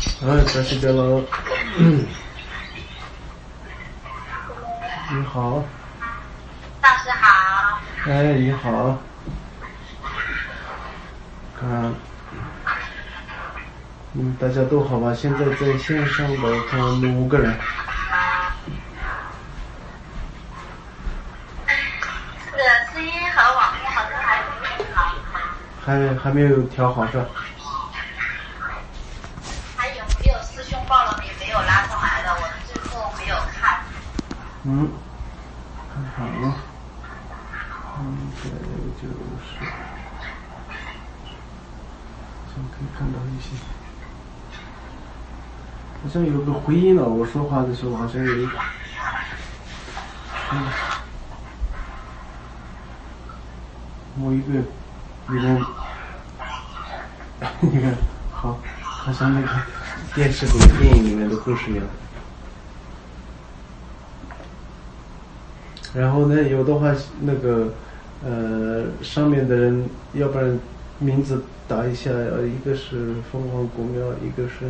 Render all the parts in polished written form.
这是个了。你好。 老师好。 你好。看，大家都好吧？现在在线上的看5个人。 这个声音和网络好像还没有好。 还没有调好是吧？ 还有没有师兄报了名没有拉上来的？我最后没有看。 看好了。这就是可以看到一些，好像有个回音了。我说话的时候好像有一个。某一个里面，你看，好像那个电视里电影里面的故事一样。然后呢，有的话那个上面的人，要不然名字打一下，一个是凤凰古庙，一个是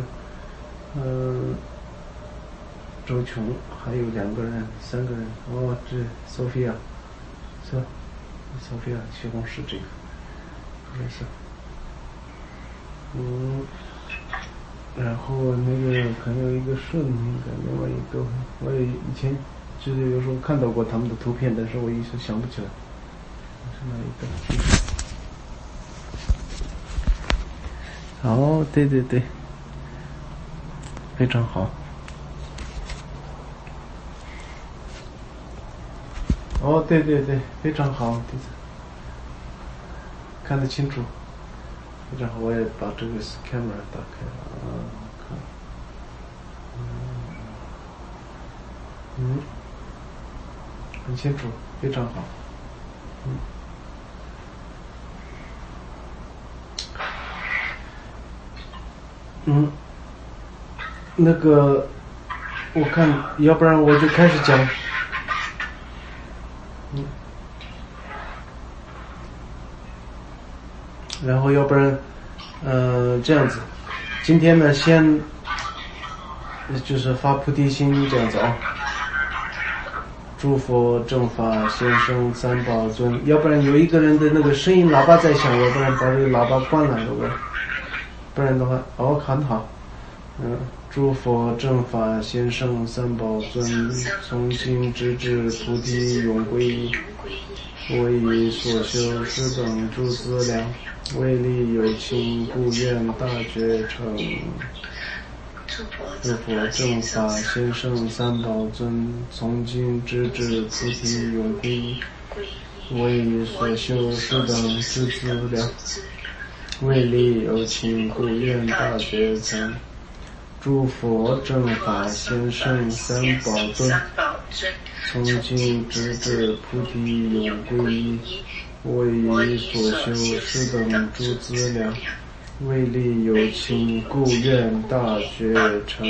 周琼，还有2个人、3个人。这 Sophia 是吧？Sophia 西红柿这个没事。然后那个还有一个顺，另外一个我也以前就是有时候看到过他们的图片，但是我一时想不起来是哪一个。对，非常好。对，非常好，看得清楚，非常好。我也把这个 camera 打开了很清楚，非常好。那个我看，要不然我就开始讲。然后要不然这样子，今天呢先就是发菩提心这样子啊。诸佛正法先生三宝尊，要不然有一个人的那个声音喇叭在响，要不然把这个喇叭关了，不然的话很好。诸佛正法先生三宝尊，从今直至菩提永归依，我以所修施等诸资粮，为利有情故愿大觉成。诸佛正法先生三宝尊，从今直至菩提永归依，我以所修施等诸资粮，为利有情故愿大觉成。诸佛正法先生三宝尊，从今直至菩提永归依，我以所修施等诸资粮，为利有情故愿大觉成。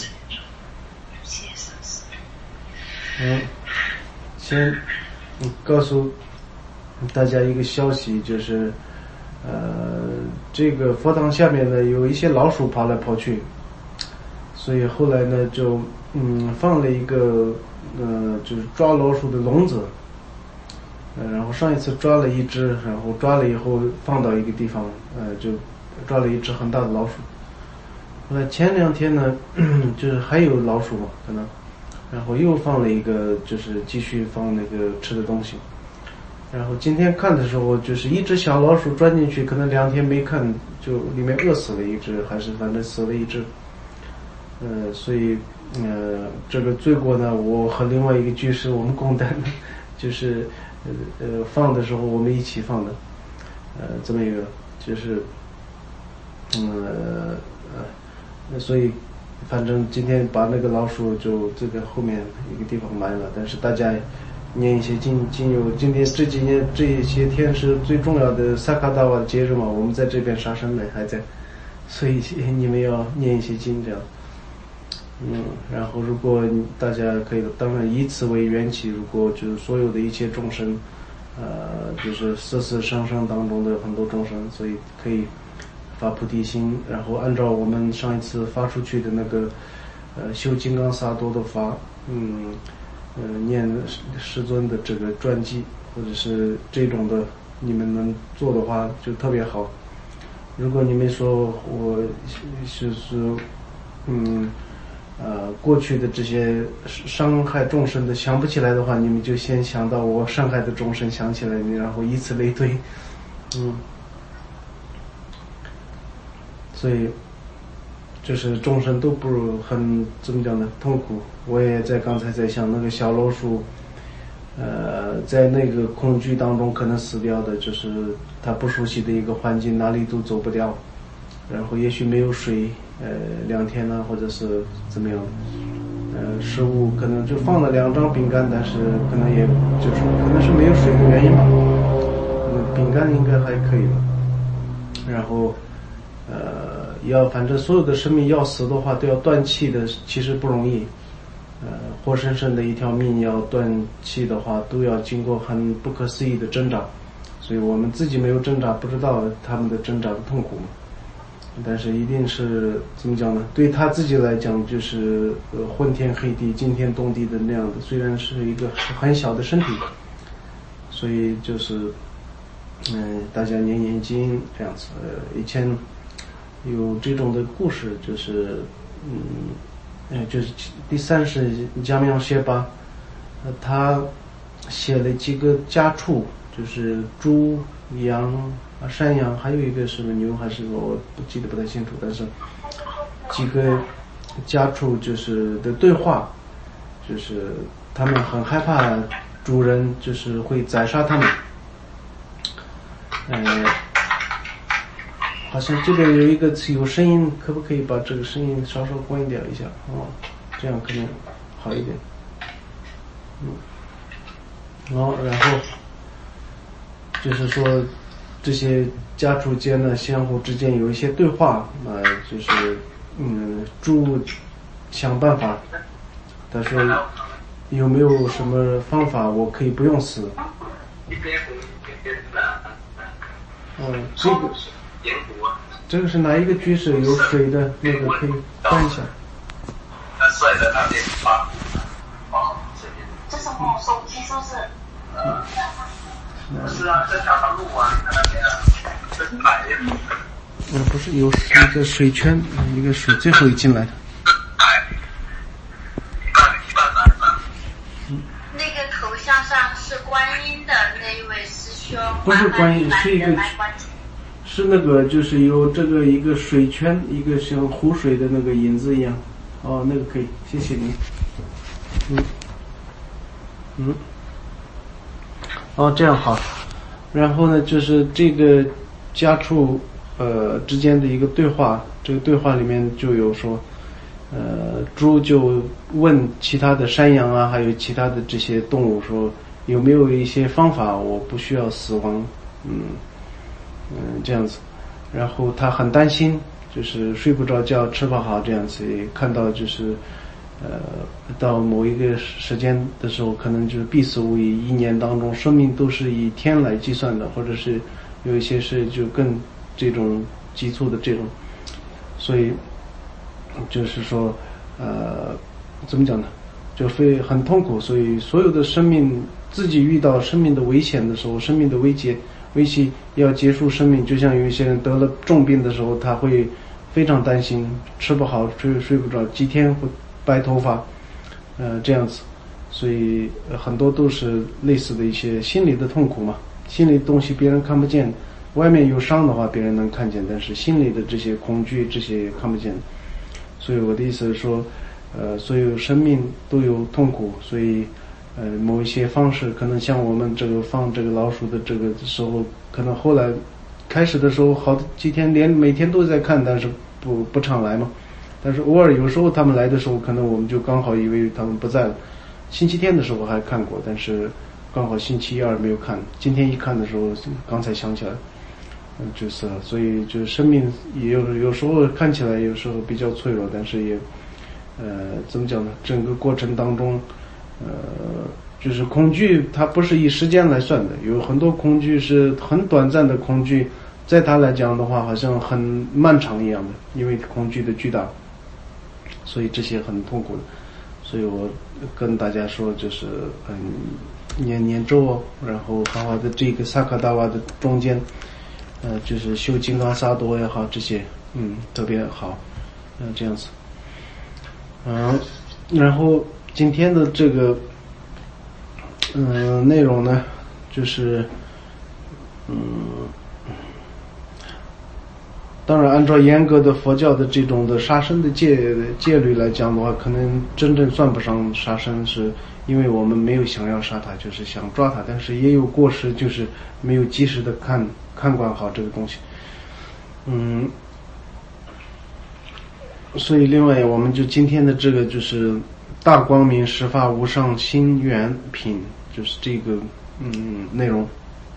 先告诉大家一个消息，就是这个佛堂下面呢有一些老鼠跑来跑去，所以后来呢就放了一个就是抓老鼠的笼子，然后上一次抓了一只，然后抓了以后放到一个地方，就抓了一只很大的老鼠。前2天呢就是还有老鼠嘛可能，然后又放了一个，就是继续放那个吃的东西。然后今天看的时候，就是一只小老鼠钻进去，可能2天没看，就里面饿死了一只，还是反正死了一只。所以这个罪过呢，我和另外一个居士我们共担，就是放的时候我们一起放的，这么一个就是所以反正今天把那个老鼠就这个后面一个地方埋了，但是大家念一些经有今天这些天是最重要的萨卡达瓦的节日嘛，我们在这边杀生呢还在，所以你们要念一些经这样。然后如果大家可以，当然以此为缘起，如果就是所有的一切众生，就是生生当中的很多众生，所以可以发菩提心，然后按照我们上一次发出去的那个修金刚萨埵的法，念师尊的这个传记，或者是这种的，你们能做的话就特别好。如果你们说我过去的这些伤害众生的想不起来的话，你们就先想到我伤害的众生想起来，然后以此类推。所以就是众生都不很怎么讲呢，痛苦。我也刚才在想那个小老鼠，在那个恐惧当中可能死掉的，就是他不熟悉的一个环境，哪里都走不掉，然后也许没有水2天呢，或者是怎么样，食物可能就放了2张饼干，但是可能也就是可能是没有水的原因吧，饼干应该还可以吧。然后反正所有的生命要死的话都要断气的，其实不容易。活生生的一条命要断气的话，都要经过很不可思议的挣扎，所以我们自己没有挣扎，不知道他们的挣扎的痛苦。但是一定是怎么讲呢？对他自己来讲，就是昏天黑地、惊天动地的那样的，虽然是一个很小的身体，所以就是大家念念经这样子。以前有这种的故事，就是就是第3是江苗谢巴，他写了几个家畜，就是猪、羊、山羊，还有一个是牛还是我不记得不太清楚，但是几个家畜就是的对话，就是他们很害怕主人就是会宰杀他们。好像这边有一个有声音，可不可以把这个声音稍稍关掉一下？这样可能好一点。然后就是说这些家畜间呢，相互之间有一些对话，就是猪想办法，他说有没有什么方法我可以不用死？这个是哪一个居士有水的那个可以看一下。 水的那边发这是我手机是不是？ 是啊，这条路啊，那边啊，这是哪一部分？ 不是有一个水圈，一个水最后一进来的。 那个头像上是观音的那一位师兄。 不是观音，是一个。是那个，就是有这个一个水圈，一个像湖水的那个影子一样。那个可以，谢谢你。这样好。然后呢，就是这个家畜之间的一个对话，这个对话里面就有说，猪就问其他的山羊啊，还有其他的这些动物说，有没有一些方法我不需要死亡？这样子。然后他很担心，就是睡不着觉，吃不好这样子。也看到就是到某一个时间的时候，可能就是必死无疑，1年当中生命都是以天来计算的，或者是有一些是就更这种急促的这种。所以就是说怎么讲呢，就很痛苦。所以所有的生命自己遇到生命的危险的时候，生命的危机要结束生命，就像有一些人得了重病的时候，他会非常担心，吃不好，睡不着，几天会白头发，这样子。所以很多都是类似的一些心理的痛苦嘛。心理的东西别人看不见，外面有伤的话别人能看见，但是心里的这些恐惧这些看不见。所以我的意思是说，所有生命都有痛苦，所以某一些方式，可能像我们这个放这个老鼠的这个时候，可能后来开始的时候好几天连每天都在看，但是不常来嘛。但是偶尔有时候他们来的时候，可能我们就刚好以为他们不在了。星期天的时候还看过，但是刚好星期2没有看，今天一看的时候刚才想起来。就是所以就是生命也有时候看起来有时候比较脆弱，但是也怎么讲呢，整个过程当中就是恐惧它不是以时间来算的，有很多恐惧是很短暂的恐惧， 在他来讲的话，好像很漫长一样的，因为恐惧的巨大，所以这些很痛苦的。所以我跟大家说，就是念咒，然后好好的这个萨卡达瓦的中间，就是修金刚萨埵也好，这些特别好，这样子。然后今天的这个内容呢，就是当然按照严格的佛教的这种的杀生的戒律来讲的话，可能真正算不上杀生，是因为我们没有想要杀它，就是想抓它，但是也有过失，就是没有及时的看管好这个东西。所以另外我们就今天的这个就是大光明十法无上心愿品，就是这个内容。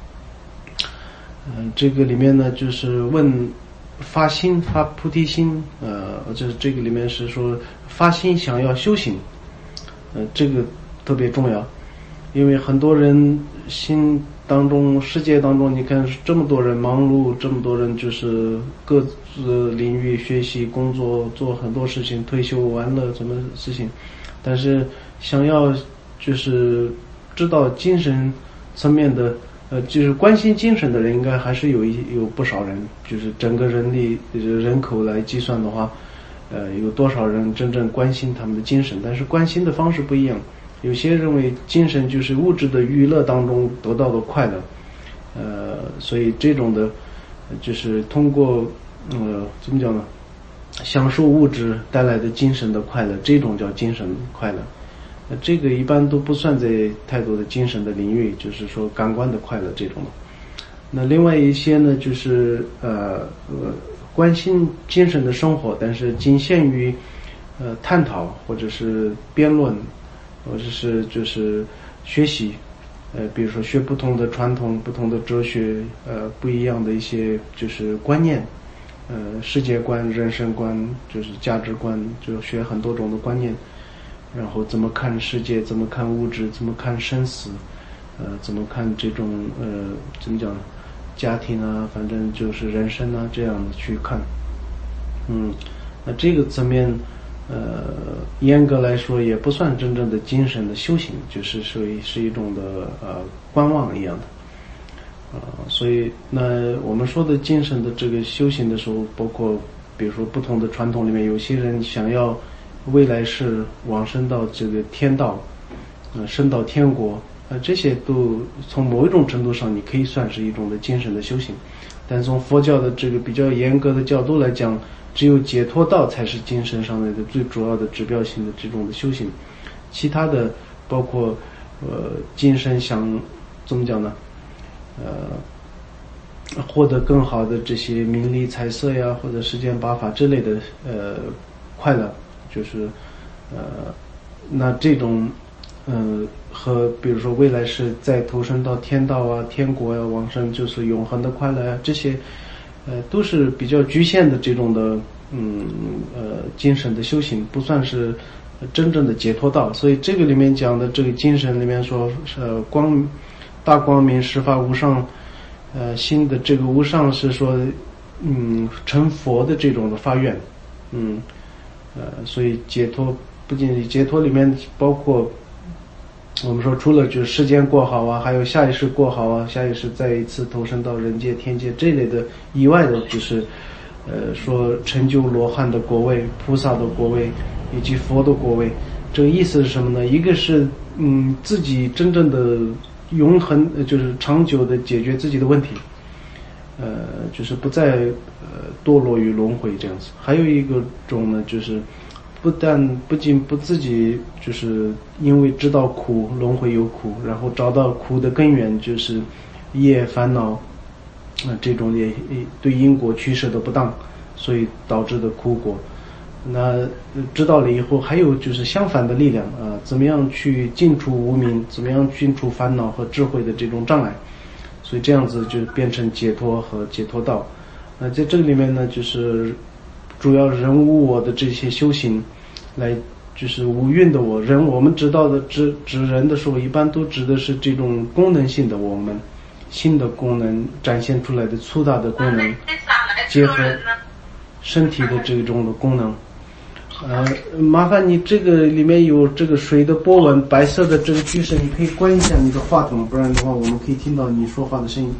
这个里面呢就是问发心发菩提心，就是这个里面是说发心想要修行，这个特别重要，因为很多人心当中世界当中，你看这么多人忙碌，这么多人就是各自领域学习工作做很多事情，退休玩乐什么事情，但是想要就是知道精神层面的就是关心精神的人应该还是有不少人，就是整个人口来计算的话，有多少人真正关心他们的精神，但是关心的方式不一样。有些认为精神就是物质的娱乐当中得到的快乐，所以这种的就是通过怎么讲呢，享受物质带来的精神的快乐，这种叫精神快乐。这个一般都不算在太多的精神的领域，就是说感官的快乐这种的。那另外一些呢，就是关心精神的生活，但是仅限于探讨或者是辩论，或者是就是学习，比如说学不同的传统、不同的哲学，不一样的一些就是观念，世界观、人生观，就是价值观，就学很多种的观念。然后怎么看世界，怎么看物质，怎么看生死，怎么看这种怎么讲，家庭啊，反正就是人生啊，这样的去看。那这个层面严格来说也不算真正的精神的修行，就是属于是一种的观望一样的。所以那我们说的精神的这个修行的时候，包括比如说不同的传统里面，有些人想要未来是往生到这个天道，升到天国，这些都从某一种程度上你可以算是一种的精神的修行。但从佛教的这个比较严格的角度来讲，只有解脱道才是精神上面的最主要的指标性的这种的修行。其他的包括精神想怎么讲呢，获得更好的这些名利财色呀，或者世间八法之类的快乐，就是那这种和比如说未来是再投身到天道啊、天国啊、往生就是永恒的快乐啊，这些都是比较局限的这种的精神的修行，不算是真正的解脱道。所以这个里面讲的这个精神里面说大光明十法无上心的这个无上是说成佛的这种的发愿，所以解脱不仅解脱里面包括我们说除了就是世间过好啊，还有下一世过好啊，下一世再一次投身到人界天界这类的以外的，就是说成就罗汉的果位、菩萨的果位以及佛的果位。这个意思是什么呢？一个是自己真正的永恒就是长久的解决自己的问题，就是不再堕落于轮回这样子。还有一个种呢，就是不仅不自己就是因为知道苦，轮回有苦，然后找到苦的根源就是业烦恼，这种也对因果取舍的不当，所以导致的苦果。那知道了以后，还有就是相反的力量怎么样去尽除无明，怎么样尽除烦恼和智慧的这种障碍，所以这样子就变成解脱和解脱道。在这个里面呢，就是主要人无我的这些修行，来就是无蕴的我们知道的指人的时候，一般都指的是这种功能性的我们， 新的功能展现出来的粗大的功能，结合身体的这种的功能。麻烦你这个里面有这个水的波纹，白色的这个巨声，你可以关一下你的话筒，不然的话我们可以听到你说话的声音。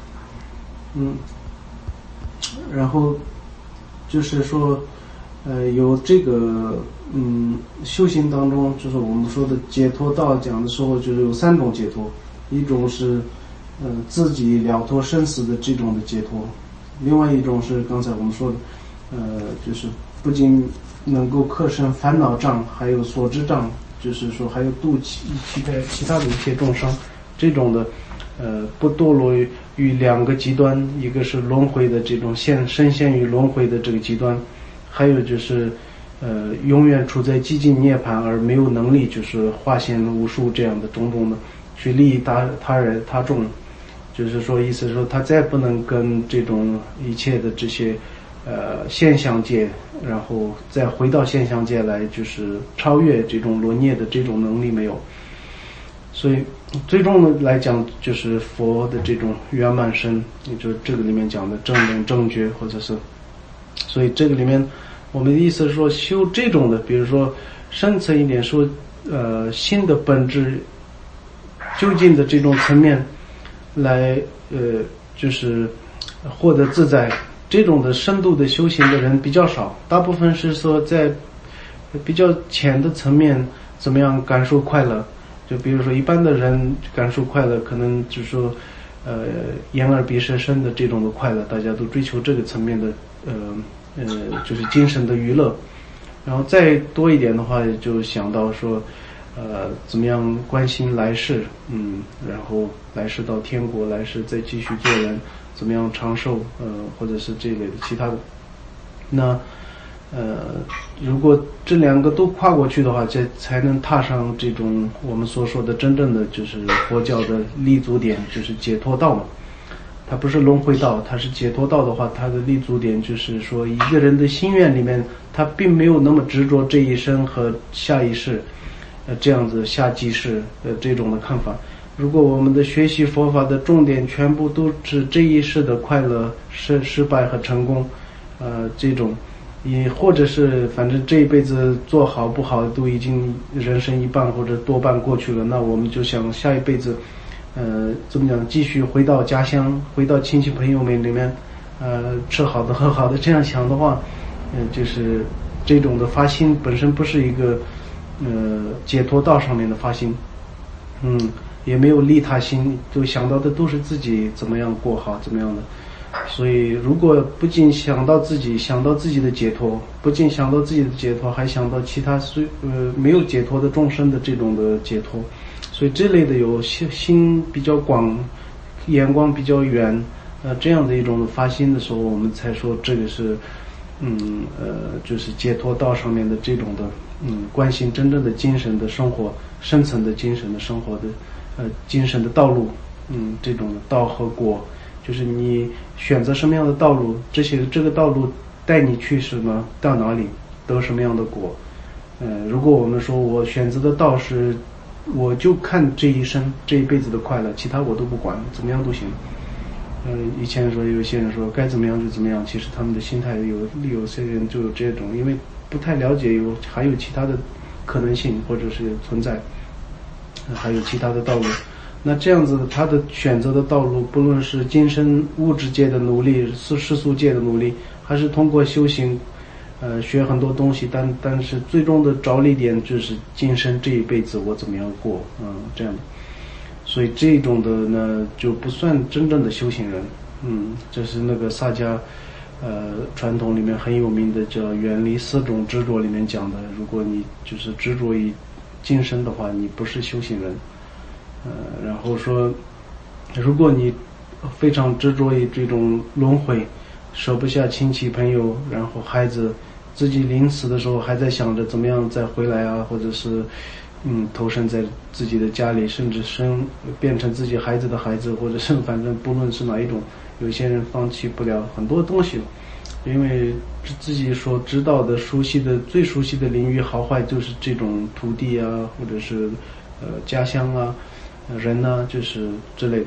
然后就是说有这个修行当中，就是我们说的解脱道讲的时候，就是有3种解脱，一种是自己了脱生死的这种的解脱，另外一种是刚才我们说的就是不仅能够克胜烦恼障，还有所知障，就是说还有度其他的一些众生，这种的不堕落于2个极端，一个是轮回的这种深陷于轮回的这个极端，还有就是永远处在寂静涅槃而没有能力就是化现无数这样的种种的去利益他人他众，就是说意思说他再不能跟这种一切的这些现象界，然后再回到现象界来，就是超越这种轮业的这种能力没有。所以最终的来讲，就是佛的这种圆满身，也就是这个里面讲的正等正觉，或者是，所以这个里面我们的意思是说，修这种的，比如说深层一点说心的本质究竟的这种层面来就是获得自在，这种的深度的修行的人比较少，大部分是说在比较浅的层面怎么样感受快乐。就比如说一般的人感受快乐，可能就是说眼耳鼻舌身的这种的快乐，大家都追求这个层面的就是精神的娱乐。然后再多一点的话，就想到说怎么样关心来世，然后来世到天国，来世再继续做人，怎么样长寿，或者是这类的其他的。那如果这2个都跨过去的话，这才能踏上这种我们所说的真正的就是佛教的立足点，就是解脱道嘛。它不是轮回道，它是解脱道的话，它的立足点就是说一个人的心愿里面，他并没有那么执着这一生和下一世这样子下几世这种的看法。如果我们的学习佛法的重点全部都是这一世的快乐、失败和成功这种，也或者是反正这一辈子做好不好都已经人生一半或者多半过去了，那我们就想下一辈子怎么讲，继续回到家乡，回到亲戚朋友们里面吃好的喝好的，这样想的话就是这种的发心本身不是一个解脱道上面的发心，也没有利他心，都想到的都是自己怎么样过好怎么样的。所以如果不仅想到自己的解脱，不仅想到自己的解脱，还想到其他没有解脱的众生的这种的解脱，所以这类的有心比较广，眼光比较远这样的一种发心的时候，我们才说这个是就是解脱道上面的这种的关心真正的精神的生活，深层的精神的生活的精神的道路，这种的道和果，就是你选择什么样的道路，这个道路带你去什么，到哪里得什么样的果。如果我们说我选择的道是我就看这一生这一辈子的快乐，其他我都不管，怎么样都行。以前说有些人说该怎么样就怎么样，其实他们的心态有些人就有这种，因为不太了解还有其他的可能性或者是存在，还有其他的道路。那这样子他的选择的道路，不论是今生物质界的努力，世俗界的努力，还是通过修行学很多东西，但是最终的着力点就是今生这一辈子我怎么样过，这样的。所以这种的呢就不算真正的修行人。这是那个萨迦传统里面很有名的叫远离4种执着里面讲的，如果你就是执着于今生的话，你不是修行人。然后说如果你非常执着于这种轮回，舍不下亲戚朋友，然后孩子自己临死的时候还在想着怎么样再回来啊，或者是投身在自己的家里，甚至变成自己孩子的孩子，或者是反正不论是哪一种，有些人放弃不了很多东西，因为自己所知道的最熟悉的领域好坏就是这种土地啊，或者是家乡啊，人啊，就是之类的。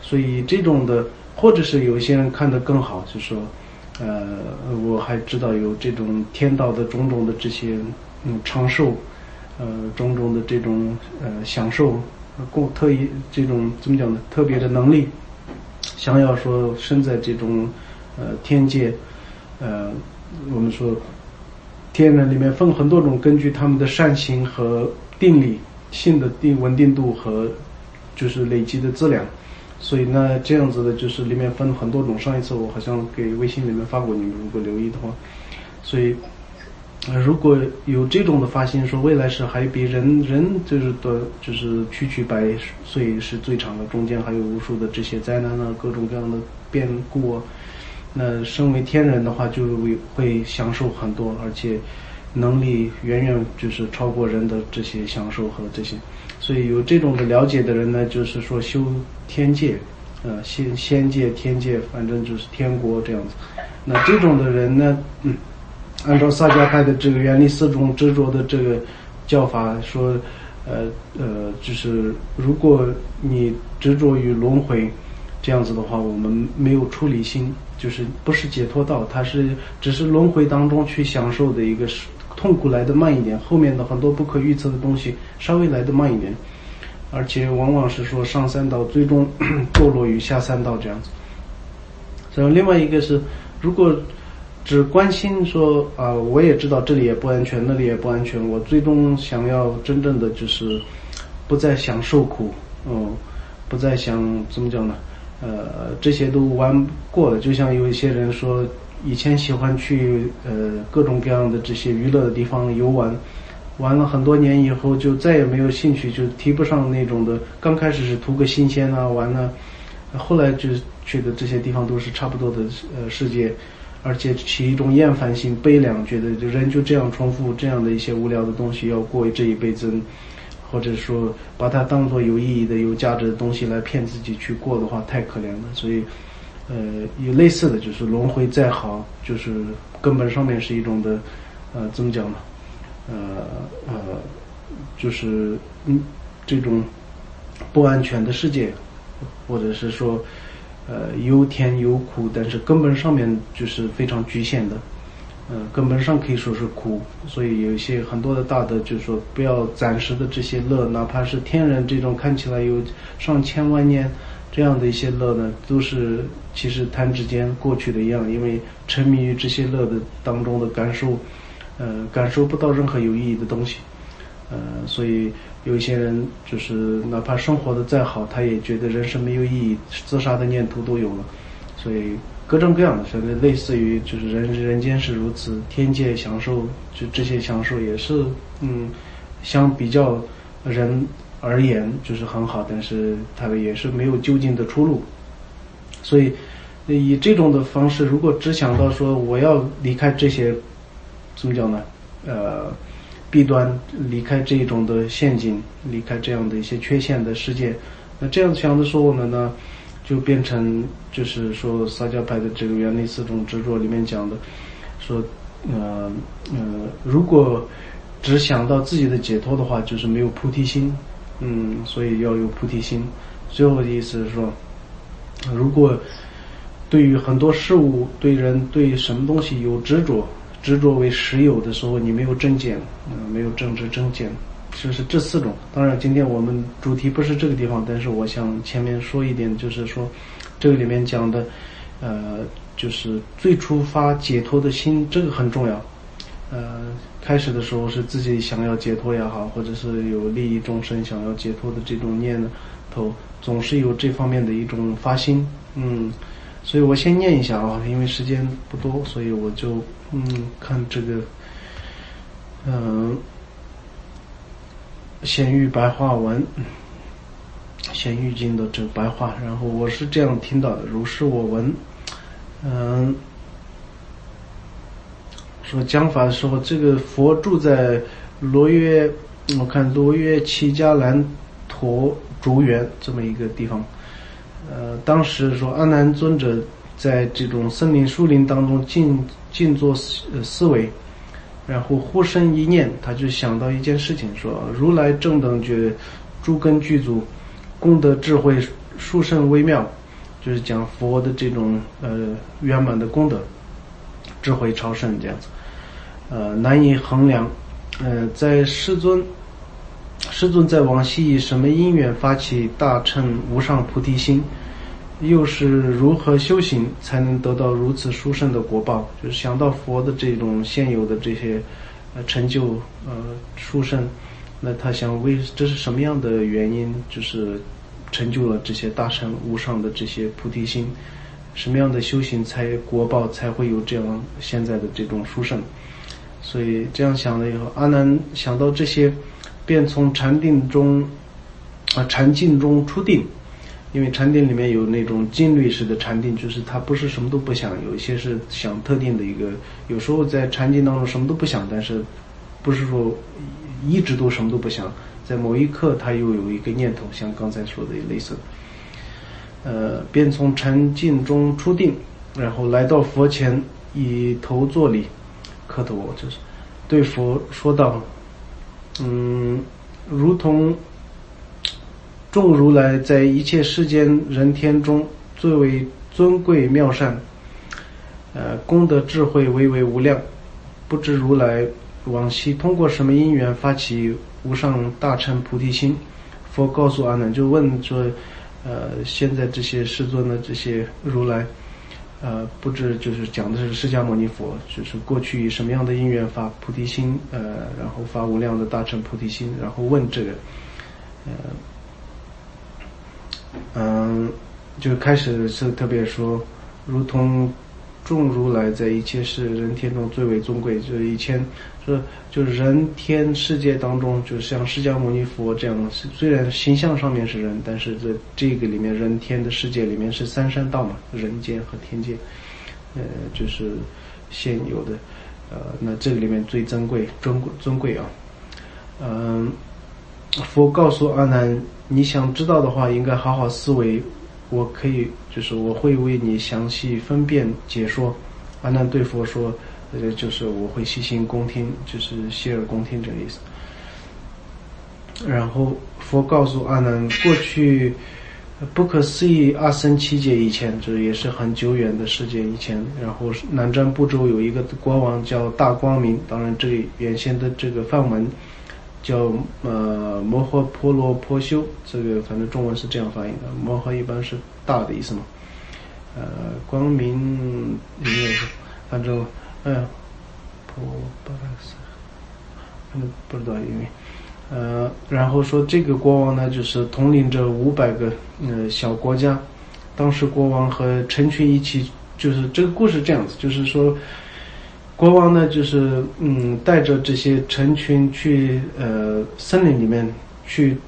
所以这种的，或者是有些人看得更好，就说，我还知道有这种天道的种种的这些长寿，种种的这种享受，特异这种怎么讲呢？特别的能力，想要说生在这种天界，我们说天人里面分很多种，根据他们的善行和定力、性的稳定度和就是累积的质量。所以呢，这样子的就是里面分很多种。上一次我好像给微信里面发过，你们如果留意的话。所以，如果有这种的发心，说未来是还比人就是区百岁是最长的，中间还有无数的这些灾难啊，各种各样的变故啊。那身为天人的话，就会享受很多，而且能力远远就是超过人的这些享受和这些。所以有这种的了解的人呢，就是说修天界，仙界、天界，反正就是天国这样子。那这种的人呢，按照萨迦派的这个原理四种执着的这个教法说，就是如果你执着于轮回这样子的话，我们没有出离心，就是不是解脱道，它是只是轮回当中去享受的一个痛苦来得慢一点，后面的很多不可预测的东西稍微来得慢一点，而且往往是说上三道最终堕落于下三道这样子。然后另外一个是，如果只关心说我也知道这里也不安全，那里也不安全，我最终想要真正的就是不再想受苦，不再想怎么讲呢？这些都玩过了。就像有一些人说，以前喜欢去各种各样的这些娱乐的地方游玩，玩了很多年以后就再也没有兴趣，就提不上那种的。刚开始是图个新鲜啊玩啊，后来就觉得这些地方都是差不多的世界，而且起一种厌烦性、悲凉，觉得就人就这样重复这样的一些无聊的东西，要过这一辈子，或者说把它当作有意义的、有价值的东西来骗自己去过的话，太可怜了。所以有类似的就是轮回再好，就是根本上面是一种的怎么讲呢？就是这种不安全的世界，或者是说有甜有苦，但是根本上面就是非常局限的，根本上可以说是苦。所以有一些很多的大德就是说，不要暂时的这些乐，哪怕是天人这种看起来有上千万年这样的一些乐呢，都是其实弹指间过去的一样，因为沉迷于这些乐的当中的感受不到任何有意义的东西，所以有一些人就是哪怕生活的再好，他也觉得人生没有意义，自杀的念头都有了。所以各种各样的，甚至类似于就是人间是如此，天界享受就这些享受也是相比较人而言就是很好，但是它也是没有究竟的出路。所以以这种的方式，如果只想到说我要离开这些怎么讲呢弊端，离开这种的陷阱，离开这样的一些缺陷的世界，那这样想的说我们呢就变成就是说萨迦派的这个原理四种执着里面讲的说如果只想到自己的解脱的话，就是没有菩提心。所以要有菩提心。最后的意思是说，如果对于很多事物、对人、对什么东西有执着为实有的时候，你没有正见，没有正知正见，就是这四种。当然今天我们主题不是这个地方，但是我想前面说一点，就是说这个里面讲的就是最初发解脱的心，这个很重要。开始的时候是自己想要解脱也好，或者是有利益众生想要解脱的这种念头，总是有这方面的一种发心。所以我先念一下啊，因为时间不多，所以我就看这个显喻白话文，显喻经的这个白话，然后我是这样听到的，如是我闻。说讲法的时候，这个佛住在罗约齐迦兰陀竹园这么一个地方。当时说阿难尊者在这种森林树林当中静坐思维，然后忽生一念，他就想到一件事情，说如来正等觉诸根具足，功德智慧殊胜微妙，就是讲佛的这种圆满的功德，智慧超胜这样子，难以衡量。在世尊在往昔以什么因缘发起大乘无上菩提心，又是如何修行才能得到如此殊胜的果报？就是想到佛的这种现有的这些成就殊胜，那他想这是什么样的原因，就是成就了这些大乘无上的这些菩提心，什么样的修行果报才会有这样现在的这种殊胜？所以这样想了以后，阿难想到这些，便从禅境中出定。因为禅定里面有那种静虑式的禅定，就是他不是什么都不想，有一些是想特定的一个，有时候在禅定当中什么都不想，但是不是说一直都什么都不想，在某一刻他又有一个念头，像刚才说的类似便从禅境中出定，然后来到佛前，以头作礼，磕头，就是对佛说道，如同众如来在一切世间人天中最为尊贵妙善，功德智慧巍巍无量，不知如来往昔通过什么因缘发起无上大乘菩提心。佛告诉阿难，就问说现在这些世尊的这些如来，不知就是讲的是释迦牟尼佛，就是过去以什么样的因缘发菩提心，然后发无量的大乘菩提心，然后问这个就开始是特别说，如同众如来在一切世人天中最为尊贵，就是以前说就是人天世界当中，就像释迦牟尼佛这样，虽然形象上面是人，但是在这个里面人天的世界里面是三山道嘛，人间和天界，就是现有的，那这个里面最尊贵啊，佛告诉阿难，你想知道的话，应该好好思维，我会为你详细分辨解说。阿难对佛说，就是我会细心恭听，就是洗耳恭听这个意思。然后佛告诉阿难，过去不可思议阿僧祇劫以前，这也是很久远的世界以前，然后南瞻部洲有一个国王叫大光明，当然这里原先的这个梵文叫摩诃婆罗婆修，这个反正中文是这样翻译的，摩诃一般是大的意思嘛，光明里面反正反正不知道因为然后说这个国王呢，就是统领着500个小国家，当时国王和成群一起，就是这个故事这样子，就是说国王呢，就是带着这些成群去森林里面去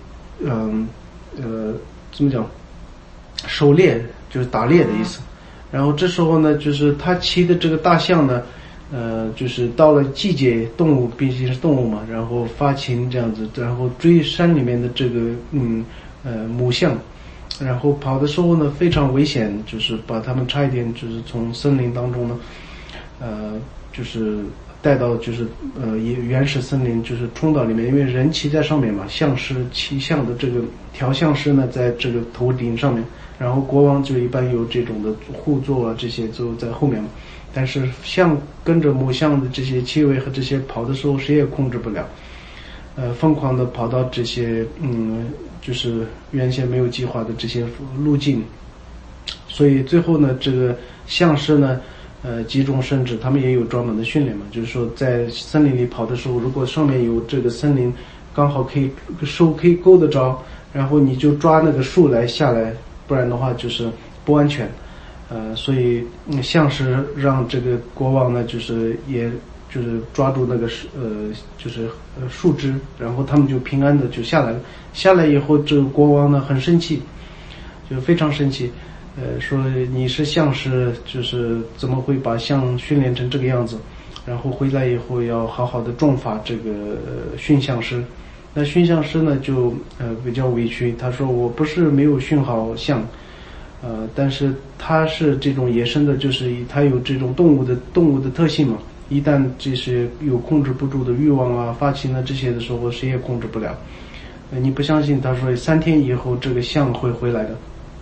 怎么讲，狩猎，就是打猎的意思。然后这时候呢，就是他骑的这个大象呢，就是到了季节，动物毕竟是动物嘛，然后发情这样子，然后追山里面的这个母象，然后跑的时候呢非常危险，就是把他们差一点就是从森林当中呢就是带到就是原始森林，就是冲到里面，因为人骑在上面嘛，象狮骑象的这个调象师呢在这个头顶上面，然后国王就一般有这种的护座啊，这些就在后面嘛。但是象跟着母象的这些气味和这些跑的时候，谁也控制不了，疯狂的跑到这些就是原先没有计划的这些路径，所以最后呢，这个象狮呢急中生智，他们也有专门的训练嘛，就是说在森林里跑的时候，如果上面有这个森林刚好手可以勾得着，然后你就抓那个树来下来，不然的话就是不安全。所以像是让这个国王呢，也就是抓住那个就是树枝，然后他们就平安的就下来了。下来以后，这个国王呢很生气，就非常生气，说你是象师，就是怎么会把象训练成这个样子？然后回来以后要好好的重罚这个驯象师。那驯象师呢就比较委屈，他说我不是没有驯好象。但是它是这种野生的，就是它有这种动物的特性嘛，一旦这些有控制不住的欲望啊、发情啊这些的时候，谁也控制不了。你不相信，他说3天以后这个象会回来的，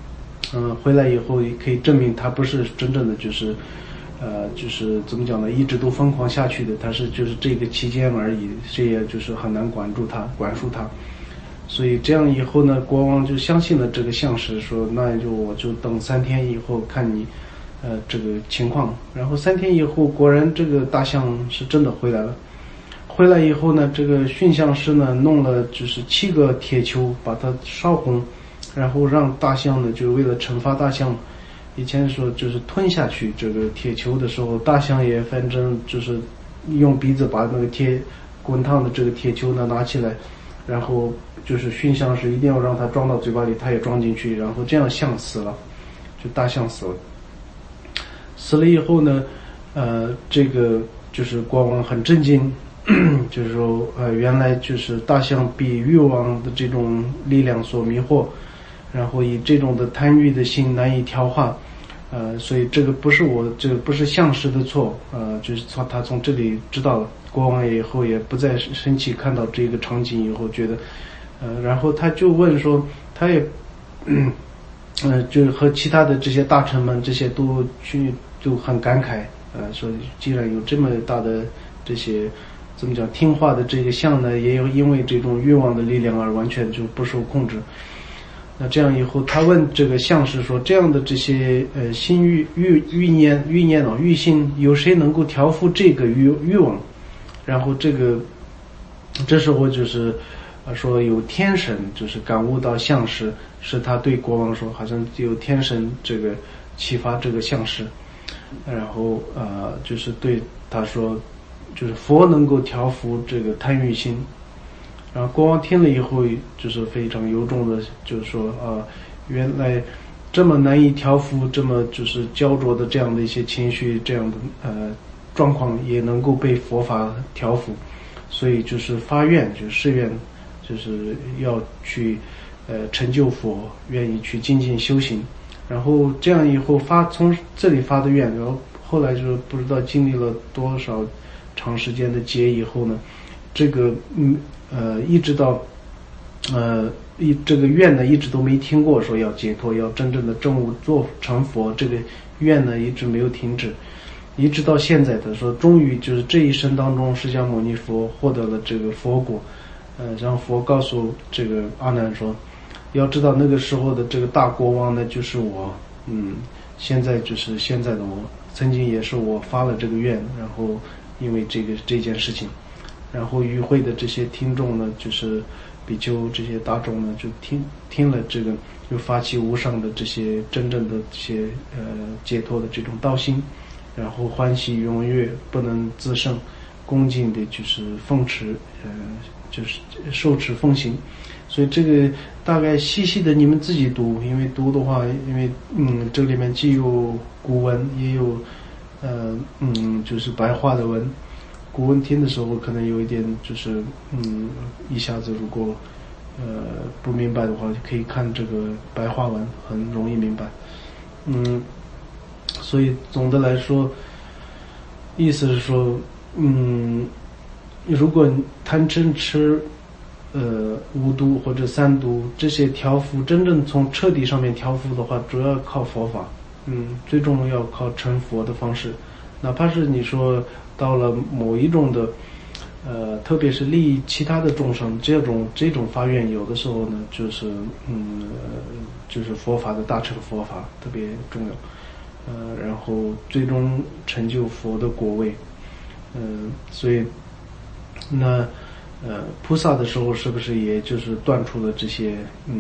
回来以后也可以证明他不是真正的就是怎么讲呢，一直都疯狂下去的，他是就是这个期间而已，谁也就是很难管束他。所以这样以后呢，国王就相信了这个相士，说那我就等3天以后看你这个情况。然后3天以后，果然这个大象是真的回来了。回来以后呢，这个驯象师呢弄了就是7个铁球，把它烧红，然后让大象呢就为了惩罚大象，以前说就是吞下去这个铁球的时候，大象也反正就是用鼻子把那个滚烫的这个铁球呢拿起来，然后就是驯象师一定要让它装到嘴巴里，它也装进去，然后这样象死了，就大象死了。死了以后呢，这个就是国王很震惊，就是说原来就是大象被欲望的这种力量所迷惑，然后以这种的贪欲的心难以调化，所以这个不是相士的错，就是他从这里知道了。国王以后也不再生气，看到这个场景以后觉得，然后他就问说，他也，就是和其他的这些大臣们这些都很感慨，说既然有这么大的这些怎么讲听话的这个象呢，也有因为这种欲望的力量而完全就不受控制。那这样以后，他问这个相士说，这样的这些心欲心，有谁能够调伏这个欲望？然后这时候就是说有天神就是感悟到相士，是他对国王说，好像有天神这个启发这个相士，然后就是对他说，就是佛能够调伏这个贪欲心。然后国王听了以后就是非常由衷的就是说原来这么难以调伏，这么就是焦灼的这样的一些情绪，这样的状况也能够被佛法调伏，所以就是发愿，就誓愿，就是要去成就佛，愿意去精进修行。然后这样以后从这里发的愿，然后后来就不知道经历了多少长时间的劫以后呢，这个一直到这个愿呢一直都没听过说要解脱，要真正的证悟做成佛，这个愿呢一直没有停止，一直到现在的说，终于就是这一生当中，释迦牟尼佛获得了这个佛果。让佛告诉这个阿难说，要知道那个时候的这个大国王呢就是我，现在就是现在的我，曾经也是我发了这个愿，然后因为这件事情，然后与会的这些听众呢，就是比丘这些大众呢，就听了这个，就发起无上的这些真正的这些解脱的这种道心，然后欢喜踊跃，不能自胜，恭敬的就是奉持，就是受持奉行。所以这个大概细细的你们自己读，因为读的话，因为这里面既有古文，也有就是白话的文。古文听的时候可能有一点就是一下子如果不明白的话，可以看这个白话文，很容易明白。所以总的来说，意思是说，如果贪嗔痴五毒或者三毒这些调伏，真正从彻底上面调伏的话，主要靠佛法，最重要靠成佛的方式。哪怕是你说到了某一种的特别是利益其他的众生，这种发愿，有的时候呢就是就是佛法的大乘佛法特别重要，然后最终成就佛的果位。所以那菩萨的时候是不是也就是断除了这些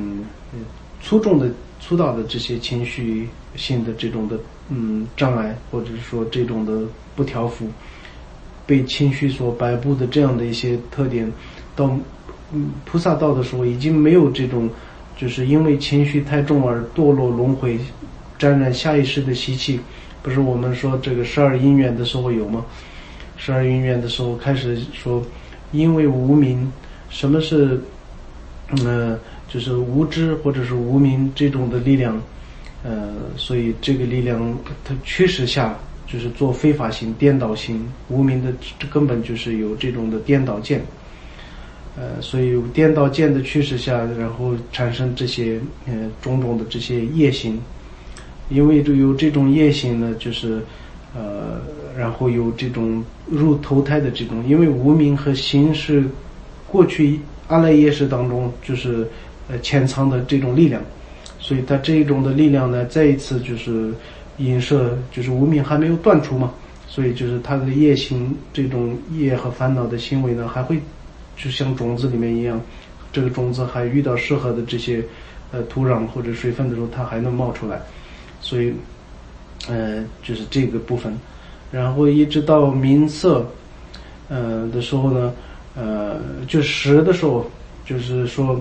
粗大的这些情绪性的这种的障碍，或者是说这种的不调伏，被情绪所摆布的这样的一些特点，到菩萨道的时候已经没有这种就是因为情绪太重而堕落轮回，沾染下一世的习气。不是我们说这个12因缘的时候有吗？12因缘的时候开始说，因为无明，什么是就是无知或者是无明这种的力量，所以这个力量它驱使下就是做非法行、颠倒行，无明的根本就是有这种的颠倒见，所以有颠倒见的驱使下，然后产生这些种种的这些业行， 因为就有这种业行呢，就是然后有这种入投胎的这种，因为无明和心是过去阿赖耶识当中就是潜藏的这种力量，所以它这一种的力量呢，再一次就是影射，就是无明还没有断除嘛，所以就是它的业行这种业和烦恼的行为呢，还会就像种子里面一样，这个种子还遇到适合的这些土壤或者水分的时候，它还能冒出来，所以就是这个部分。然后一直到明色的时候呢，就实的时候，就是说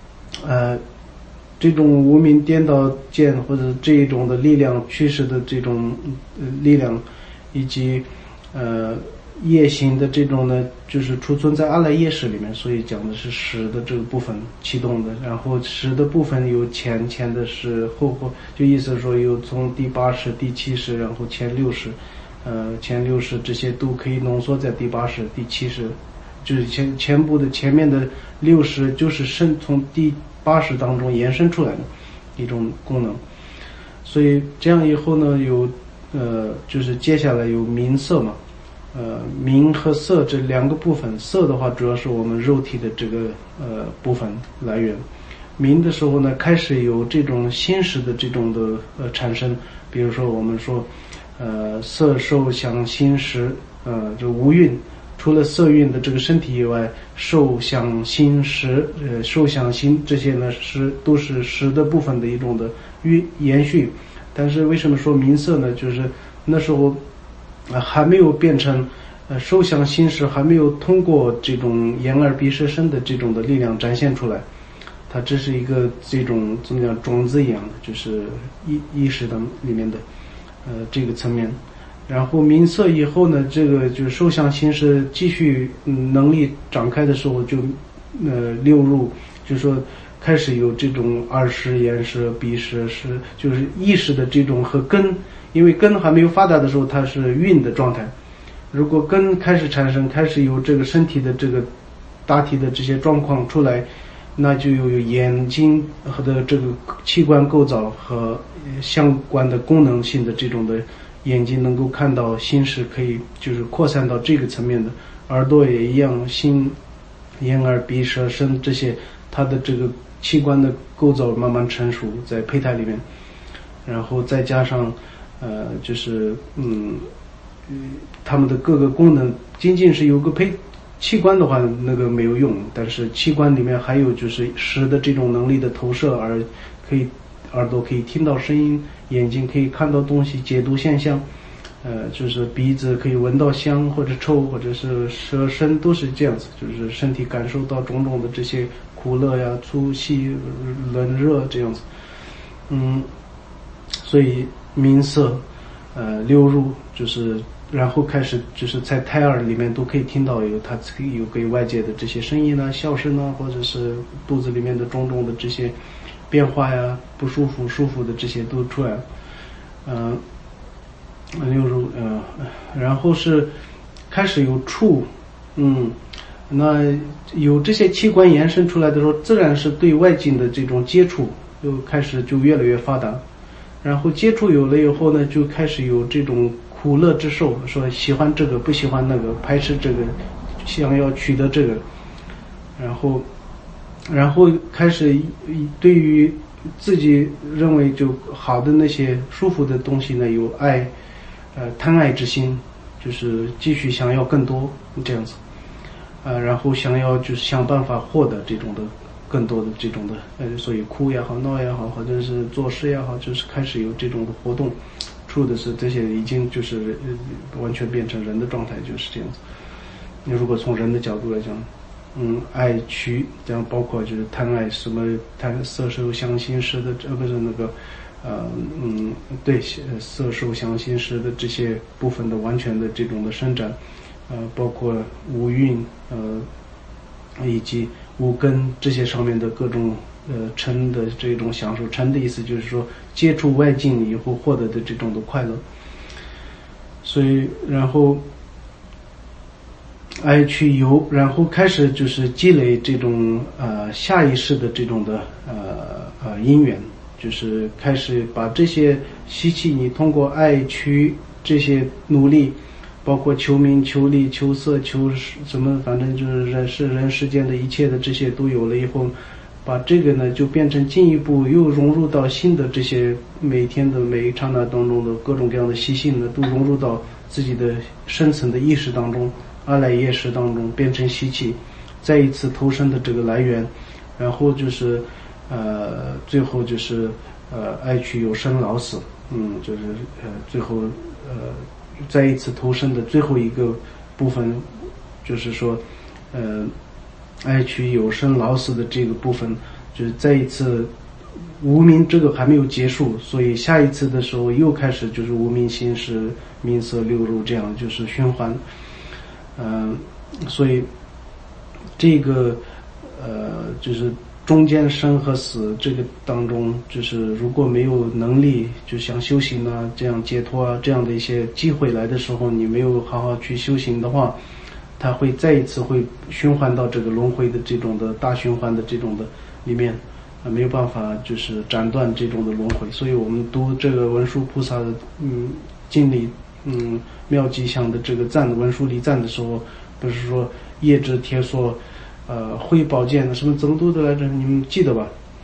这种无明颠倒见或者这一种的力量驱使的这种力量，以及业行的这种呢，就是储存在阿赖耶识里面，所以讲的是实的这个部分启动的。然后实的部分有前的是后，就意思说有从第8识、第7识，然后前6识，前6识这些都可以浓缩在第8识、第7识，就是前部的前面的6识就是从第8识当中延伸出来的一种功能。所以这样以后呢，有就是接下来有明色嘛，明和色这两个部分。色的话主要是我们肉体的这个部分来源，明的时候呢，开始有这种心识的这种的产生。比如说我们说色受想行识，就无蕴，除了色蕴的这个身体以外，受想行识，受想行这些呢都是识的部分的一种的延续。但是为什么说明色呢？就是那时候还没有变成受想行识，还没有通过这种眼耳鼻舌身的这种的力量展现出来，它只是一个这种怎么讲种子一样的，就是意识的里面的这个层面。然后明色以后呢，这个就是受想行识继续能力展开的时候，就流入，就是说开始有这种耳识、眼识、鼻识，就是意识的这种和根，因为根还没有发达的时候，它是蕴的状态。如果根开始产生，开始有这个身体的这个大体的这些状况出来，那就有眼睛和的这个器官构造和相关的功能性的这种的，眼睛能够看到，心识可以就是扩散到这个层面的，耳朵也一样，心、眼耳鼻舌身这些，它的这个器官的构造慢慢成熟在胚胎里面，然后再加上就是他们的各个功能，仅仅是有个器官的话那个没有用，但是器官里面还有就是识的这种能力的投射，耳朵可以听到声音，眼睛可以看到东西，解读现象，就是鼻子可以闻到香或者臭，或者是舌身都是这样子，就是身体感受到种种的这些苦乐呀、粗细、冷热这样子。所以明色流入，就是然后开始就是在胎儿里面都可以听到它有给外界的这些声音啊、笑声啊，或者是肚子里面的种种的这些变化呀、不舒服、舒服的这些都出来了。流入然后是开始有触，那有这些器官延伸出来的时候，自然是对外境的这种接触就越来越发达。然后接触有了以后呢，就开始有这种苦乐之受，说喜欢这个不喜欢那个，排斥这个想要取得这个，然后开始对于自己认为就好的那些舒服的东西呢，有爱贪爱之心，就是继续想要更多这样子，然后想要就是想办法获得这种的更多的这种的所以哭也好、闹也好，或者是做事也好，就是开始有这种的活动，出的是这些已经就是完全变成人的状态，就是这样子。你如果从人的角度来讲，爱取这样包括就是贪爱什么贪色受想行识的不是那个对色受想行识的这些部分的完全的这种的伸展，包括五蕴以及五根这些上面的各种尘的这种享受。尘的意思就是说接触外境以后获得的这种的快乐。所以然后爱去游，然后开始就是积累这种下意识的这种的因缘， 就是开始把这些习气，你通过爱取这些努力，包括求名求利求色求什么，反正就是人世间的一切的这些都有了以后，把这个呢就变成进一步又融入到新的这些每天的每一刹那当中的各种各样的习性呢，都融入到自己的深层的意识当中，阿赖耶识当中，变成习气，再一次投生的这个来源，然后就是最后就是爱取有生老死，就是最后再一次投生的最后一个部分，就是说爱取有生老死的这个部分，就是再一次无明，这个还没有结束，所以下一次的时候又开始就是无明心识名色六入，这样就是循环。所以这个就是中间生和死这个当中，就是如果没有能力，就像修行啊这样解脱啊这样的一些机会来的时候，你没有好好去修行的话，它会再一次会循环到这个轮回的这种的大循环的这种的里面，没有办法就是斩断这种的轮回。所以我们读这个文殊菩萨的经里妙吉祥的这个赞的文殊离赞的时候，不是说业智铁索挥宝剑的什么怎么读的来着？你们记得吧？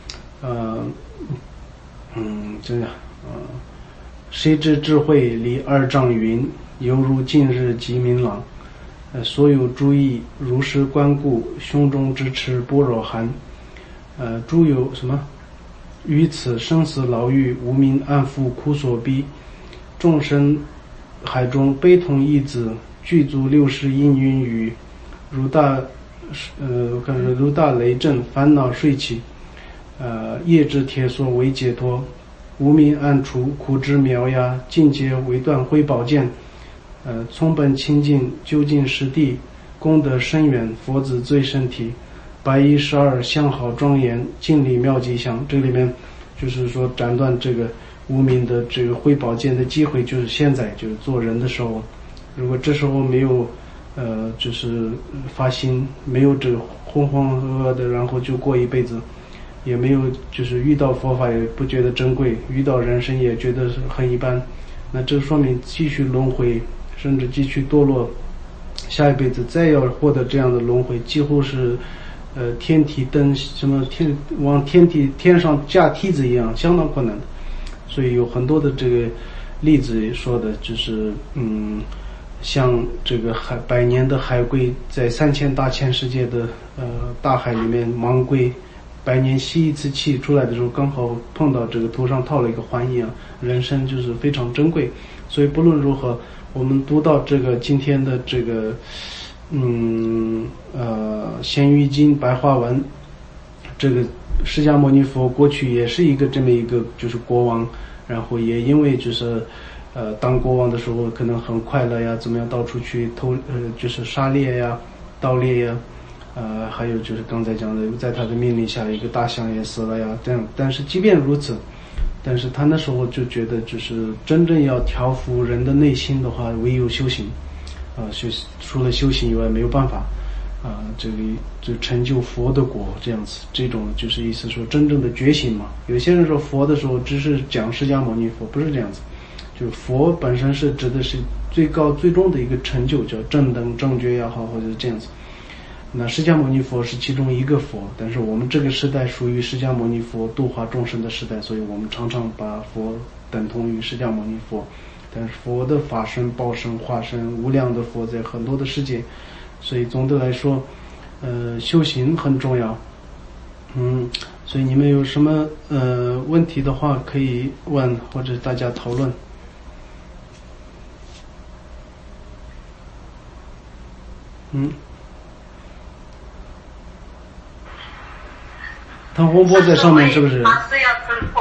这样谁知智慧离二丈云，犹如近日极明朗。所有诸意如实观顾，胸中支持般若含。诸有什么？于此生死牢狱，无明暗缚苦所逼。众生海中悲痛一子，具足60阴云雨，如大雷震，烦恼睡起。业之铁索为解脱，无明暗除苦之苗芽，尽皆为断挥宝剑。从本清净究竟实地，功德深远，佛子最身体。白衣12相好庄严，敬礼妙吉祥。这里面就是说斩断这个无明的这个挥宝剑的机会，就是现在，就是做人的时候。如果这时候没有就是发心，没有这个浑浑噩噩的，然后就过一辈子，也没有就是遇到佛法也不觉得珍贵，遇到人生也觉得很一般，那这说明继续轮回，甚至继续堕落，下一辈子再要获得这样的轮回，几乎是天梯登什么往天上架梯子一样，相当困难的。所以有很多的这个例子说的就是像这个百年的海龟在3000大千世界的大海里面盲龟，百年吸一次气出来的时候，刚好碰到这个头上套了一个环一样，人生就是非常珍贵。所以不论如何，我们读到这个今天的这个咸鱼经白话文，这个释迦牟尼佛过去也是一个这么一个就是国王，然后也因为就是当国王的时候可能很快乐呀，怎么样到处去就是杀猎呀盗猎呀，还有就是刚才讲的在他的命令下一个大象也死了呀，这样。但是即便如此，但是他那时候就觉得就是真正要调伏人的内心的话，唯有修行除了修行以外没有办法这里就成就佛的果，这样子。这种就是意思说真正的觉醒嘛。有些人说佛的时候只是讲释迦牟尼佛，不是这样子，就佛本身是指的是最高最终的一个成就，叫正等正觉也好，或者是这样子。那释迦牟尼佛是其中一个佛，但是我们这个时代属于释迦牟尼佛度化众生的时代，所以我们常常把佛等同于释迦牟尼佛。但是佛的法身、报身、化身，无量的佛在很多的世界，所以总的来说修行很重要。所以你们有什么问题的话可以问，或者大家讨论。唐洪波在上面是不是？ 发誓要成佛。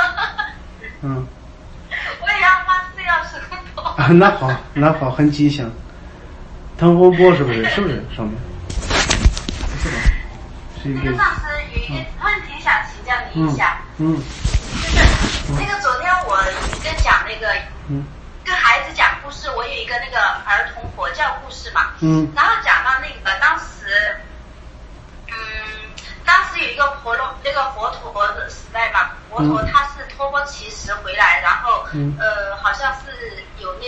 我也要发誓要成佛。 那好，很吉祥。唐洪波是不是？是不是上面？不是吧？是一个。 上师有一个问题想请教你一下。就是那个昨天我跟讲那个跟孩子讲故事，我有一个那个儿童佛教故事嘛。然后讲到那个当时有一个佛陀的时代嘛，我佛陀他是托钵乞食回来，然后好像是有那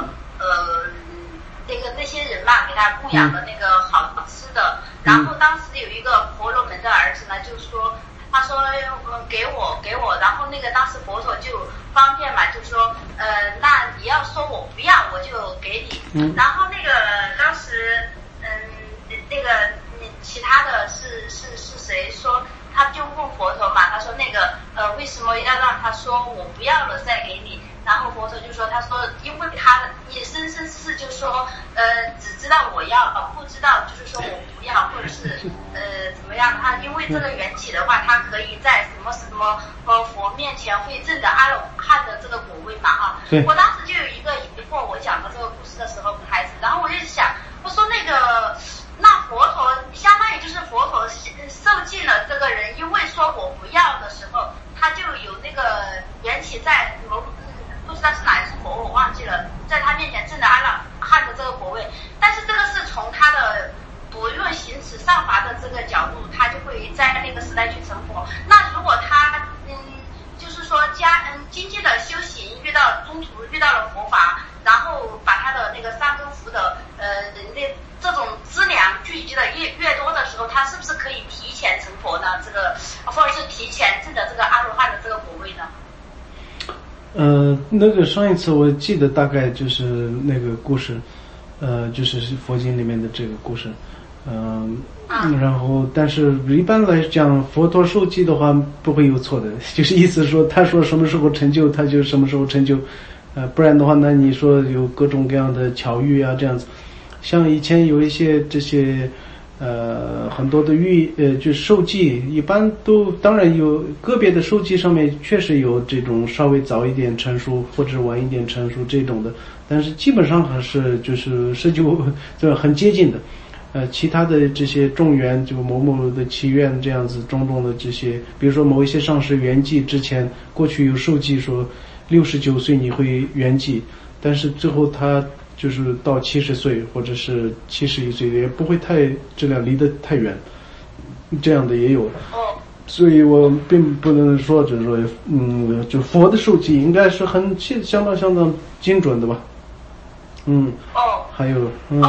些人嘛给他供养的那个好吃的，然后当时有一个婆罗门的儿子呢，就说他说给我，然后那个当时佛陀就方便嘛，就说那你要说我不要我就给你，然后那个当时那个其他的是谁说，他就问佛陀嘛，他说那个为什么要让他说我不要了再给你？然后佛陀就说，他说因为他也生生世世就说只知道我要，不知道就是说我不要，或者是怎么样，他因为这个缘起的话，他可以在什么佛面前会证得阿罗汉的这个果位嘛啊。我当时就有一个疑惑，我讲的这个故事的时候跟孩子，然后我就想，我说那佛陀相当于就是佛陀受尽了这个人，因为说我不要的时候，他就有那个缘起在不知道是哪一次佛我忘记了，在他面前证得阿罗汉的这个果位，但是这个是从他的不用行持上法的这个角度，他就会在那个时代去成佛。那如果他就是说精进的修行，中途遇到了佛法，然后把他的那个善根福的人的这种资粮聚集的越多的时候，他是不是可以提前成佛呢？这个或者是提前证得这个阿罗汉的这个果位呢？ 那个上一次我记得大概就是那个故事，就是佛经里面的这个故事，然后但是一般来讲，佛陀受记的话不会有错的，就是意思说他说什么时候成就，他就什么时候成就，不然的话，那你说有各种各样的巧遇啊这样子，像以前有一些这些。很多的就受记一般都当然有个别的受记上面确实有这种稍微早一点成熟或者晚一点成熟这种的，但是基本上还是就是就很接近的。其他的这些众缘就某某的祈愿这样子种种的这些，比如说某一些上师圆寂之前，过去有受记说69岁你会圆寂，但是最后他就是到70岁或者是71岁，也不会质量离得太远，这样的也有。所以我并不能说就是说，就佛的受记应该是相当精准的吧。还有因为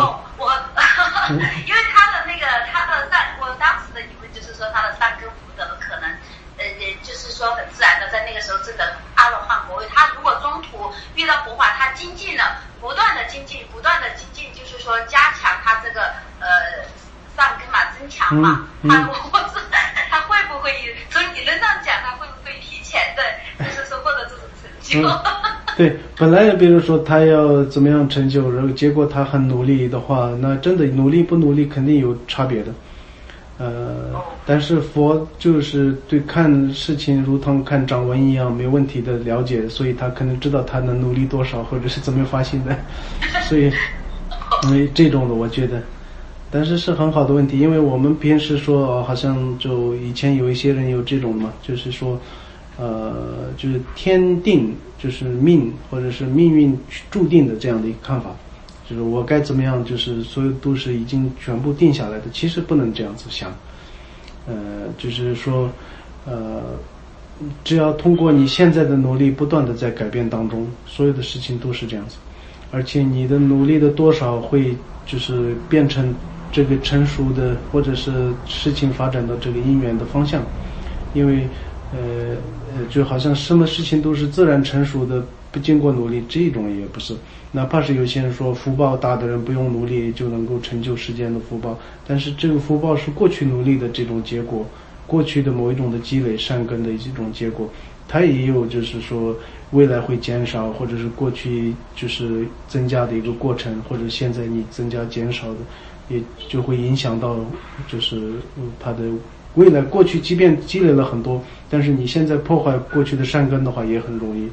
他的我当时的疑问就是说他的善根福德可能就是说很自然的在那个时候证得阿罗汉果位。他如果中途遇到佛法，他精进了，不断的精进，就是说加强他这个善根嘛，增强嘛。他会不会从理论上讲，他会不会提前的，就是说获得这种成就？ 对，本来比如说他要怎么样成就，然后结果他很努力的话，那真的努力不努力肯定有差别的。但是佛就是对看事情如同看掌纹一样没问题的了解，所以他可能知道他能努力多少，或者是怎么发心的，所以这种的我觉得，但是是很好的问题，因为我们平时说好像就以前有一些人有这种嘛，就是说就是天定，就是命或者是命运注定的这样的一个看法，就是我该怎么样，就是所有都是已经全部定下来的，其实不能这样子想。就是说只要通过你现在的努力不断的在改变当中，所有的事情都是这样子，而且你的努力的多少会就是变成这个成熟的或者是事情发展到这个因缘的方向。因为就好像什么事情都是自然成熟的，不经过努力，这种也不是。哪怕是有些人说福报大的人不用努力就能够成就世间的福报，但是这个福报是过去努力的这种结果，过去的某一种的积累善根的一种结果，它也有就是说未来会减少，或者是过去就是增加的一个过程，或者现在你增加减少的，也就会影响到就是它的未来。过去即便积累了很多，但是你现在破坏过去的善根的话也很容易。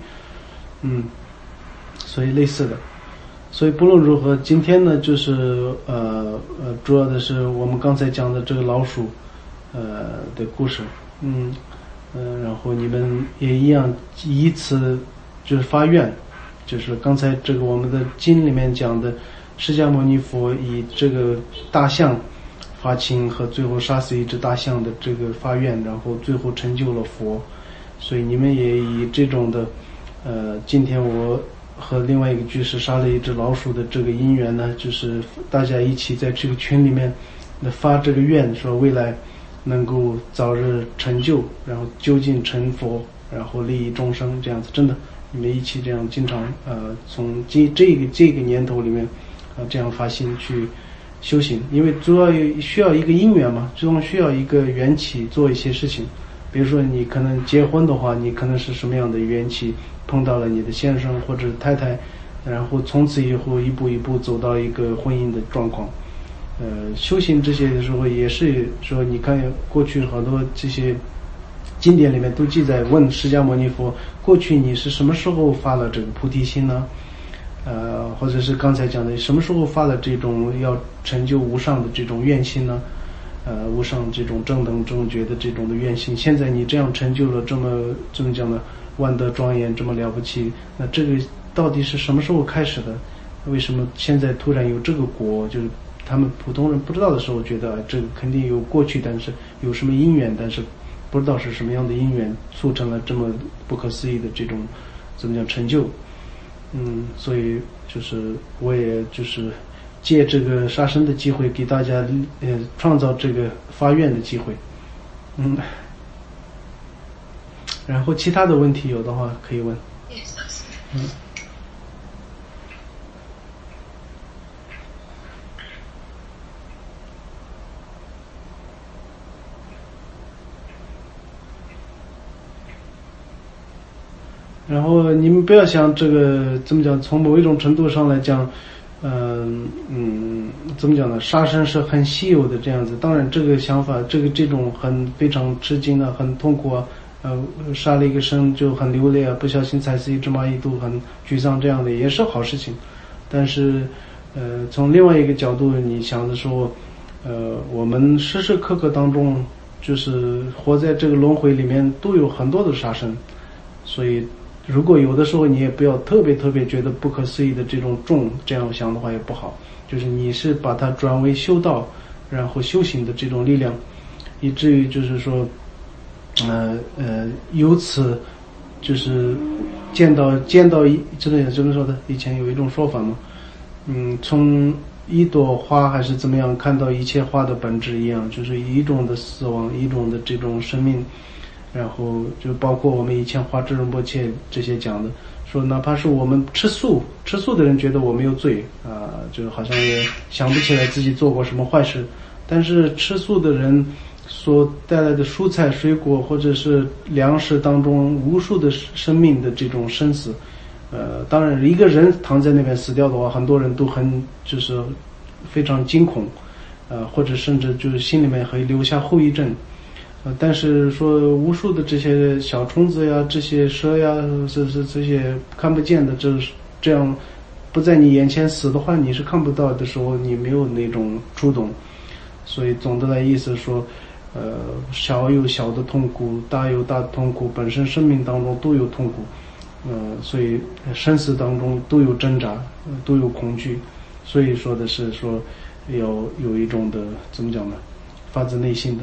所以类似的，所以不论如何，今天呢就是主要的是我们刚才讲的这个老鼠的故事，然后你们也一样以此就是发愿，就是刚才这个我们的经里面讲的释迦牟尼佛以这个大象发心和最后杀死一只大象的这个发愿，然后最后成就了佛。 所以你们也以这种的今天我和另外一个居士杀了一只老鼠的这个因缘呢，就是大家一起在这个群里面发这个愿，说未来能够早日成就，然后究竟成佛，然后利益众生，这样子。真的你们一起这样经常从这个年头里面这样发心去修行，因为主要需要一个因缘嘛，最终需要一个缘起做一些事情。比如说你可能结婚的话，你可能是什么样的缘起碰到了你的先生或者太太，然后从此以后一步一步走到一个婚姻的状况。修行这些的时候也是说，你看过去好多这些经典里面都记载，问释迦牟尼佛，过去你是什么时候发了这个菩提心呢？或者是刚才讲的什么时候发了这种要成就无上的这种愿心呢？无上这种正等正觉的这种的愿心，现在你这样成就了这么讲的万德庄严，这么了不起，那这个到底是什么时候开始的？为什么现在突然有这个果？就是他们普通人不知道的时候，觉得这个肯定有过去，但是有什么因缘，但是不知道是什么样的因缘促成了这么不可思议的这种成就。所以就是我也就是借这个杀生的机会，给大家创造这个发愿的机会。然后其他的问题有的话可以问。然后你们不要想这个怎么讲，从某一种程度上来讲，怎么讲呢？杀生是很稀有的这样子。当然，这个想法，这种非常吃惊啊，很痛苦啊，杀了一个生就很流泪啊，不小心踩死一只蚂蚁都很沮丧，这样的也是好事情。但是，从另外一个角度，你想的说，我们时时刻刻当中，就是活在这个轮回里面，都有很多的杀生，所以。如果有的时候你也不要特别觉得不可思议的这种重，这样想的话也不好。就是你是把它转为修道，然后修行的这种力量，以至于就是说，由此就是见到这个怎么说的？以前有一种说法嘛，从一朵花还是怎么样看到一切花的本质一样，就是一种的死亡，一种的这种生命。然后就包括我们以前华智仁波切这些讲的，说哪怕是我们吃素的人觉得我没有罪就好像也想不起来自己做过什么坏事，但是吃素的人所带来的蔬菜水果或者是粮食当中无数的生命的这种生死，当然一个人躺在那边死掉的话，很多人都就是非常惊恐，或者甚至就是心里面会留下后遗症。但是说无数的这些小虫子呀，这些蛇呀，这些看不见的，这样不在你眼前死的话，你是看不到的时候，你没有那种触动。所以总的来意思说，小有小的痛苦，大有大的痛苦，本身生命当中都有痛苦，所以生死当中都有挣扎，都有恐惧。所以说的是说要有一种的怎么讲呢？发自内心的，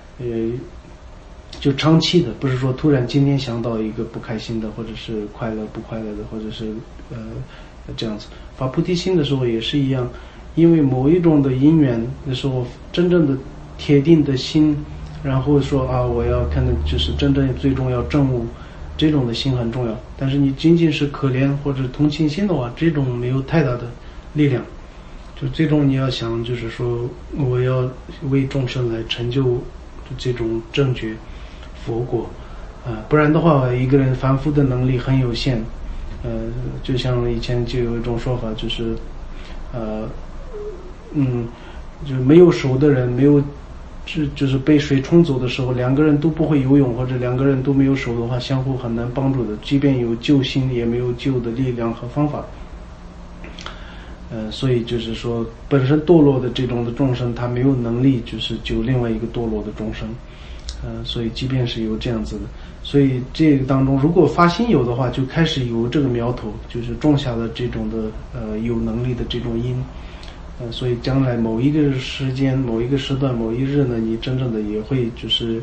就长期的，不是说突然今天想到一个不开心的，或者是快乐不快乐的，或者是这样子。发菩提心的时候也是一样，因为某一种的因缘的时候，真正的铁定的心，然后说我要看的就是真正最终要证悟，这种的心很重要。但是你仅仅是可怜或者同情心的话，这种没有太大的力量。就最终你要想就是说，我要为众生来成就这种正觉佛果，不然的话一个人凡夫的能力很有限。就像以前就有一种说法，就是就没有手的人，没有就是被水冲走的时候，两个人都不会游泳，或者两个人都没有手的话，相互很难帮助的，即便有救心也没有救的力量和方法。所以就是说本身堕落的这种的众生，他没有能力就是救另外一个堕落的众生。所以即便是有这样子的，所以这个当中如果发心有的话，就开始有这个苗头，就是种下了这种的有能力的这种因。所以将来某一个时间某一个时段某一日呢，你真正的也会就是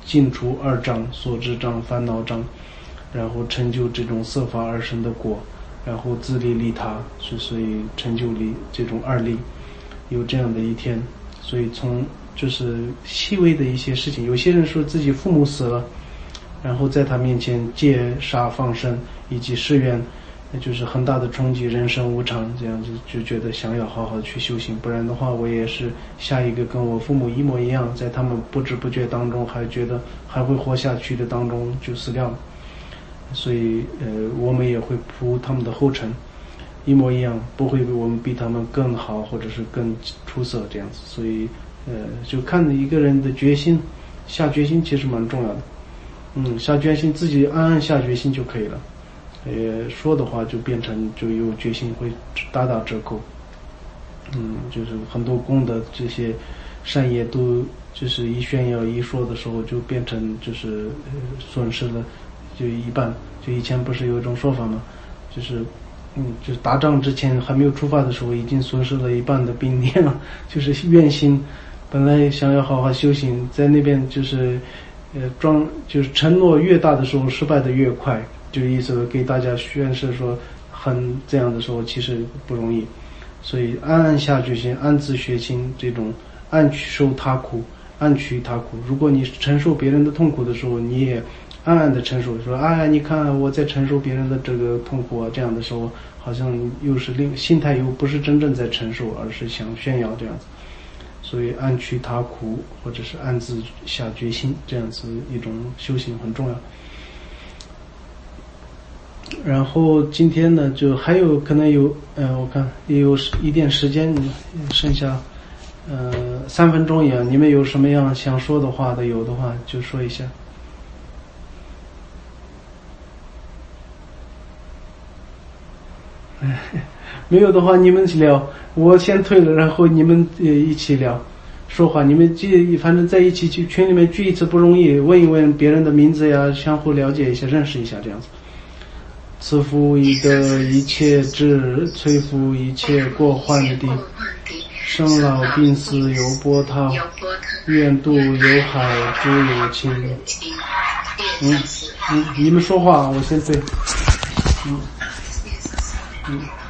尽除二障、所知障、烦恼障，然后成就这种色法二生的果，然后自利利他，所以成就利这种二利，有这样的一天。所以从就是细微的一些事情，有些人说自己父母死了，然后在他面前戒杀放生以及誓愿，就是很大的冲击，人生无常，这样子就觉得想要好好去修行，不然的话我也是下一个跟我父母一模一样，在他们不知不觉当中还觉得还会活下去的当中就死掉了。所以我们也会铺他们的后尘，一模一样，不会我们比他们更好或者是更出色这样子。所以就看一个人的决心，下决心其实蛮重要的。下决心，自己暗暗下决心就可以了。说的话就变成就有决心会大打折扣。就是很多功德这些善业都就是一炫耀一说的时候就变成就是损失了就一半。就以前不是有一种说法吗？就是就是打仗之前还没有出发的时候已经损失了一半的兵力了，就是怨心，本来想要好好修行，在那边就是就是承诺越大的时候失败的越快，就意思给大家宣示说很这样的时候其实不容易。所以暗暗下决心，暗自学心，这种暗去受他苦，暗取他苦。如果你承受别人的痛苦的时候，你也暗暗的承受，说你看我在承受别人的这个痛苦啊，这样的时候好像又是心态又不是真正在承受，而是想炫耀这样子。所以暗取他苦或者是暗自下决心，这样子一种修行很重要。然后今天呢就还有可能有我看也有一点时间，剩下3分钟一样，你们有什么样想说的话的，有的话就说一下。没有的话你们聊，我先退了，然后你们一起聊说话。你们反正在一起去群里面聚一次不容易，问一问别人的名字呀，相互了解一下，认识一下这样子。赐福一的一切智，摧伏一切过患的，生老病死有波涛，愿度有海诸有情。你们说话，我先退。